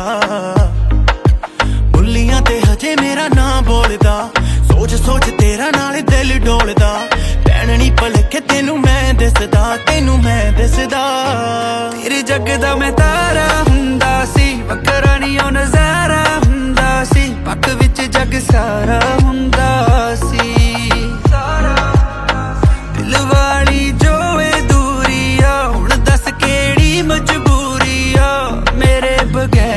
ਬੁੱਲੀਆਂ ਤੇ ਹਜੇ ਮੇਰਾ ਨਾਂ ਬੋਲਦਾ, ਸੋਚ ਸੋਚ ਤੇਰਾ ਨਾਲ ਦਿਲ ਡੋਲਦਾ। ਭੈਣ ਨੀ ਭਲਕੇ ਤੈਨੂੰ ਮੈਂ ਦਿਸਦਾ, ਤੈਨੂੰ ਮੈਂ ਦਿਸਦਾ। ਤੇਰੇ ਜੱਗ ਦਾ ਮੈਂ ਤਾਰਾ ਹੁੰਦਾ ਸੀ, ਵੱਖਰਾ ਨੀ ਉਹ ਨਜ਼ਾਰਾ ਹੁੰਦਾ ਸੀ। ਪੱਕ ਵਿੱਚ ਜੱਗ ਸਾਰਾ